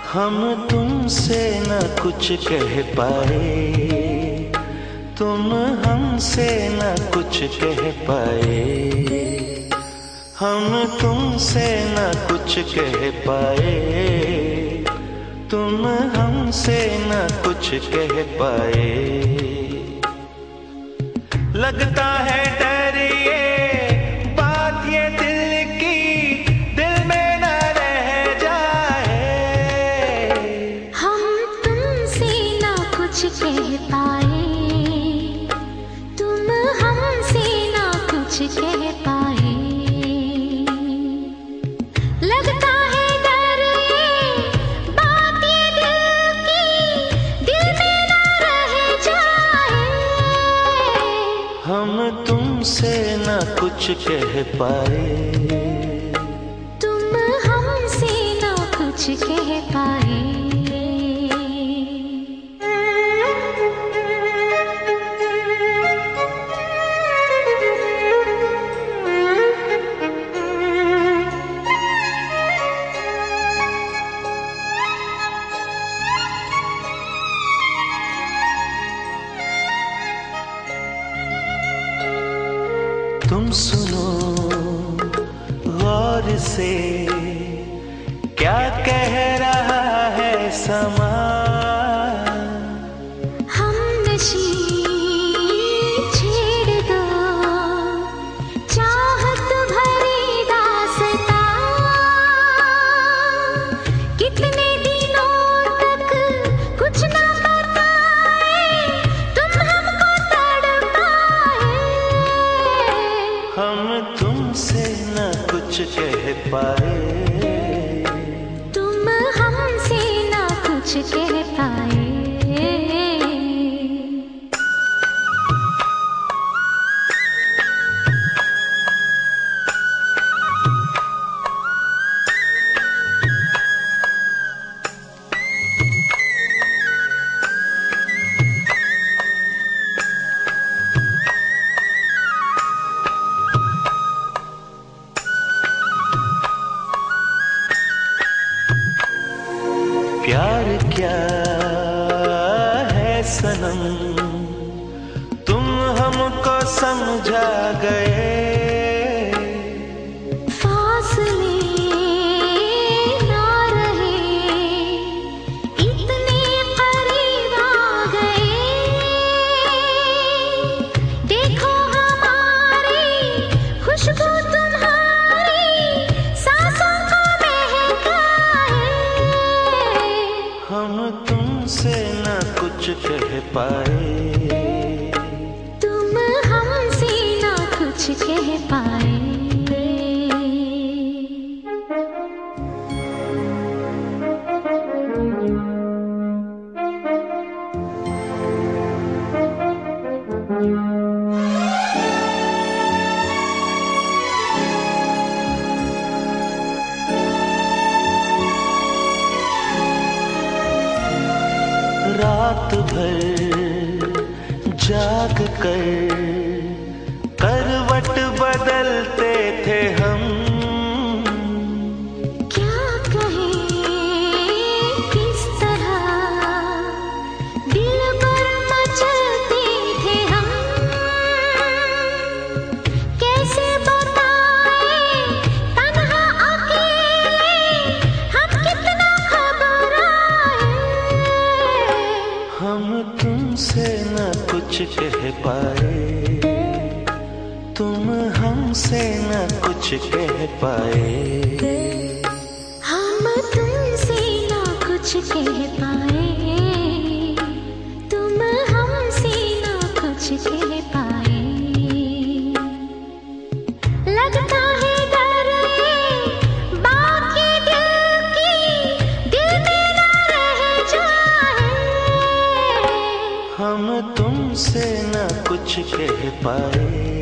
हम तुमसे न कुछ कह पाए, तुम हमसे न कुछ कह पाए। हम तुमसे न कुछ कह पाए, तुम हमसे न कुछ कह पाए। लगता है डर ये बात ये दिल की, दिल में न रह जाए। हम तुमसे न कुछ कह पाए, तुम हमसे न कुछ कह पाए। लगता है डर ये बात ये दिल की, दिल में न रह जाए। हम तुमसे न कुछ कह पाए, तुम हमसे न कुछ कह पाए। तुम सुनो गौर से, क्या कह रहा है समा। हम नशी छेड़ दो, चाहत भरी दास्तां। कितने दिनों तक कुछ ना बताए, तुम हमको तड़पाए। हम तुमसे न कुछ कह पाए, तुम हमसे ना कुछ कह पाए। प्यार क्या है सनम, तुम हमको समझा गए। फासले ना रहे, इतने करीब आ गए। देखो हमारी खुशबू तुम्हारी सांसों को महकाए। हम तुमसे न कुछ कह पाए, तुम हमसे ना कुछ कह पाए। रात भर जाग कर करवट बदलते थे हम। क्या कहें किस तरह दिल पर मचलते थे हम। कैसे बताएं तन्हा अकेले हम कितना घबराए। हम तुमसे न कुछ कह पाए, तुम हमसे न कुछ कह पाए। हम तुमसे ना कुछ कह पाए, तुम हमसे ना कुछ कह पाए। लगता है डर ये बात ये दिल की, दिल में ना रह जाए। हम तुमसे न कुछ कह पाए,